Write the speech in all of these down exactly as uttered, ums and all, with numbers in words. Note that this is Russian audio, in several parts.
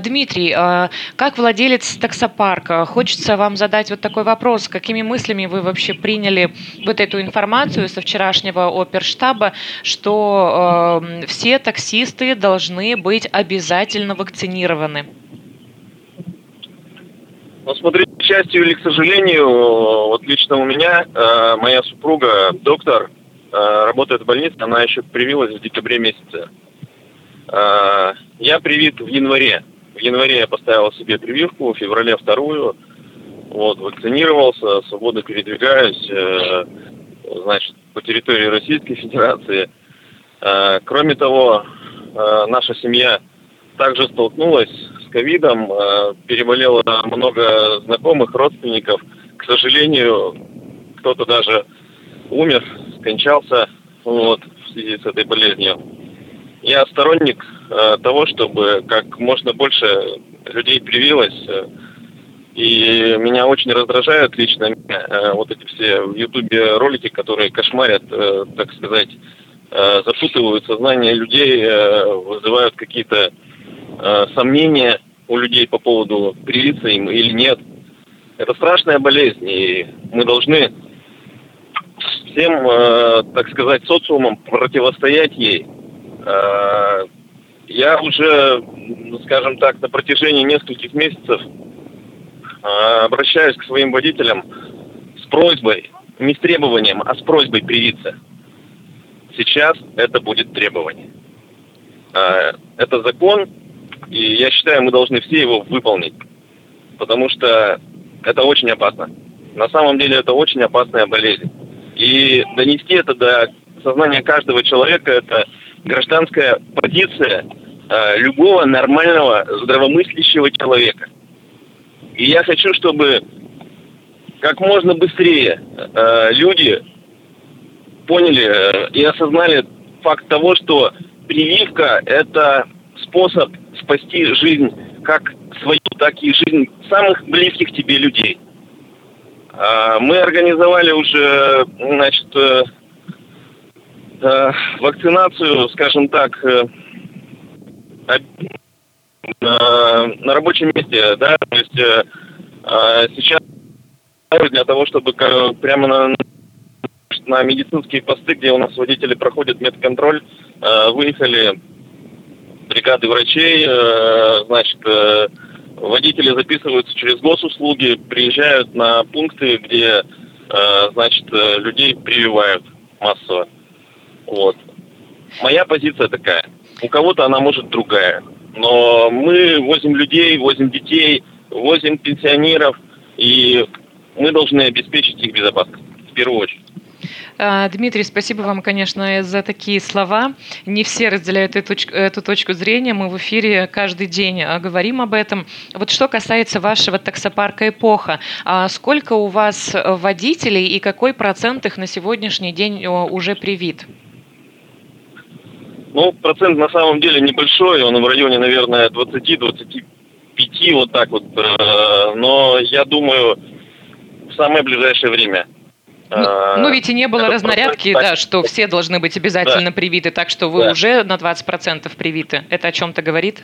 Дмитрий, а, как владелец таксопарка, хочется вам задать вот такой вопрос. Какими мыслями вы вообще приняли вот эту информацию со вчерашнего оперштаба, что э, все таксисты должны быть обязательно вакцинированы? Ну, смотрите, к счастью или к сожалению, вот лично у меня, э, моя супруга, доктор, э, работает в больнице, она еще привилась в декабре месяце. Э, я привит в январе. В январе я поставил себе прививку, в феврале вторую. Вот, вакцинировался, свободно передвигаюсь, э, значит, по территории Российской Федерации. Э, кроме того, э, наша семья также столкнулась с ковидом, э, переболело много знакомых, родственников. К сожалению, кто-то даже умер, скончался вот, в связи с этой болезнью. Я сторонник э, того, чтобы как можно больше людей привилось. Э, и меня очень раздражают лично э, вот эти все в Ютубе ролики, которые кошмарят, э, так сказать, э, запутывают сознание людей, э, вызывают какие-то э, сомнения у людей по поводу, привиться им или нет. Это страшная болезнь, и мы должны всем, э, так сказать, социумом противостоять ей. Э, я уже, скажем так, на протяжении нескольких месяцев э, обращаюсь к своим водителям с просьбой, не с требованием, а с просьбой привиться. Сейчас это будет требование. Э, это закон. И я считаю, мы должны все его выполнить, потому что это очень опасно. На самом деле это очень опасная болезнь. И донести это до сознания каждого человека – это гражданская позиция э, любого нормального, здравомыслящего человека. И я хочу, чтобы как можно быстрее э, люди поняли э, и осознали факт того, что прививка – это способ спасти жизнь как свою, так и жизнь самых близких тебе людей. Мы организовали уже, значит, вакцинацию, скажем так, на рабочем месте, да, то есть сейчас для того, чтобы прямо на, на медицинские посты, где у нас водители проходят медконтроль, выехали бригады врачей, значит, водители записываются через госуслуги, приезжают на пункты, где, значит, людей прививают массово. Вот. Моя позиция такая. У кого-то она может другая. Но мы возим людей, возим детей, возим пенсионеров, и мы должны обеспечить их безопасность в первую очередь. Дмитрий, спасибо вам, конечно, за такие слова. Не все разделяют эту, эту точку зрения. Мы в эфире каждый день говорим об этом. Вот что касается вашего таксопарка «Эпоха», сколько у вас водителей и какой процент их на сегодняшний день уже привит? Ну, процент на самом деле небольшой. Он в районе, наверное, двадцать-двадцать пять, вот так вот. Но я думаю, в самое ближайшее время. Ну, ну ведь и не было разнарядки, да, что все должны быть обязательно да. привиты, так что вы да. уже на двадцать процентов привиты. Это о чем-то говорит?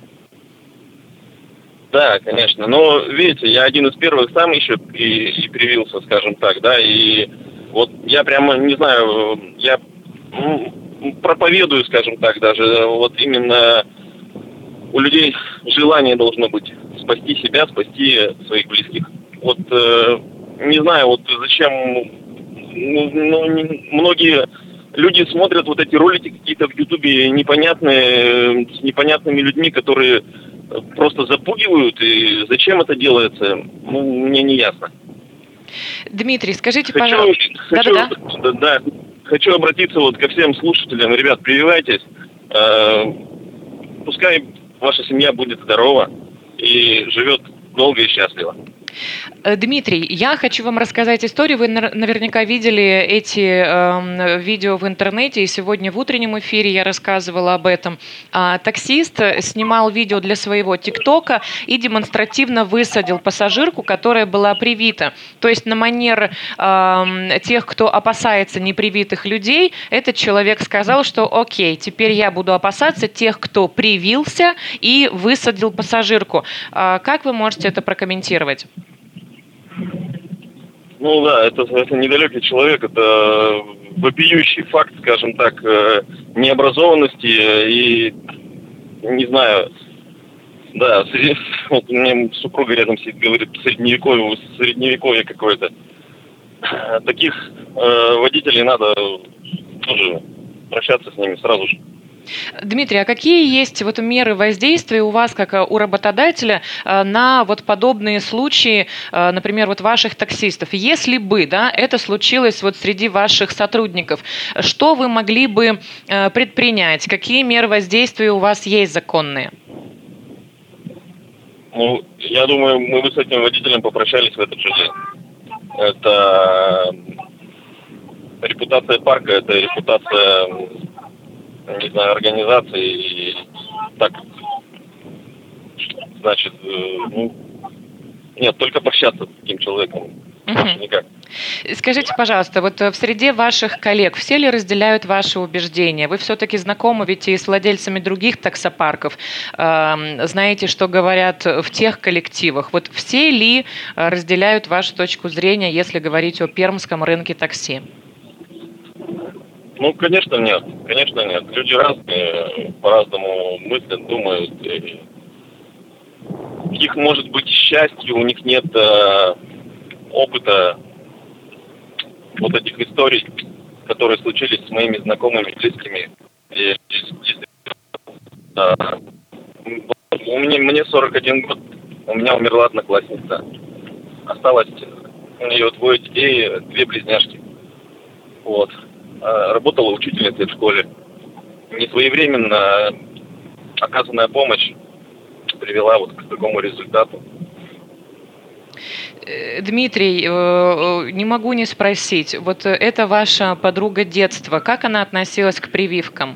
Да, конечно. Но, видите, я один из первых сам еще и, и привился, скажем так, да, и вот я прямо, не знаю, я ну, проповедую, скажем так, даже вот именно у людей желание должно быть спасти себя, спасти своих близких. Вот э, не знаю, вот зачем... Ну, ну, многие люди смотрят вот эти ролики какие-то в Ютубе непонятные, с непонятными людьми, которые просто запугивают. И зачем это делается, ну, мне не ясно. Дмитрий, скажите, хочу, пожалуйста... Хочу, да, да, хочу обратиться вот ко всем слушателям. Ребят, прививайтесь. Э, пускай ваша семья будет здорова и живет долго и счастливо. Э, Дмитрий, я хочу вам рассказать историю. Вы нар- наверняка видели эти эм, видео в интернете, и сегодня в утреннем эфире я рассказывала об этом. А, таксист э, снимал видео для своего ТикТока и демонстративно высадил пассажирку, которая была привита. То есть на манер эм, тех, кто опасается непривитых людей, этот человек сказал, что окей, теперь я буду опасаться тех, кто привился и высадил пассажирку. А, как вы можете это прокомментировать? Ну да, это, это недалекий человек, это вопиющий факт, скажем так, э, необразованности и, не знаю, да, среди- вот у меня супруга рядом сидит, говорит, средневековье, средневековье какое-то. Э, Таких э, водителей надо тоже прощаться с ними сразу же. Дмитрий, а какие есть вот меры воздействия у вас, как э, у работодателя, э, на вот подобные случаи, э, например, вот ваших таксистов? Если бы, да, это случилось вот среди ваших сотрудников, что вы могли бы э, предпринять? Какие меры воздействия у вас есть законные? Ну, я думаю, мы бы с этим водителем попрощались в этот же день. Это репутация парка, это репутация, не знаю, организации. И так, значит, э, ну, нет, только прощаться с таким человеком. Больше Мгм. никак. Скажите, пожалуйста, вот э, в среде ваших коллег все ли разделяют ваши убеждения? Вы все-таки знакомы ведь и с владельцами других таксопарков, эм, знаете, что говорят в тех коллективах. Вот все ли э, разделяют вашу точку зрения, если говорить о пермском рынке такси? Ну, конечно, нет. Конечно, нет. Люди разные, по-разному мыслят, думают. И их, может быть, счастье, у них нет э, опыта вот этих историй, которые случились с моими знакомыми, близкими. И, если, да, у меня, мне сорок один год, у меня умерла одноклассница. Осталось у нее двое детей, две близняшки. Вот. А, Работала учительницей в школе. Несвоевременно оказанная помощь привела вот к такому результату. Э, Дмитрий, э, э, не могу не спросить, вот э, это ваша подруга детства, как она относилась к прививкам?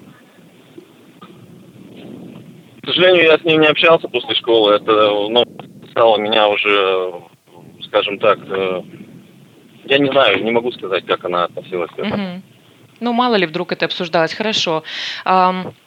К сожалению, я с ней не общался после школы. Это, ну, стало меня уже, скажем так, э, я не знаю, не могу сказать, как она относилась к этому. Мгм. Ну, мало ли, вдруг это обсуждалось. Хорошо. Ам,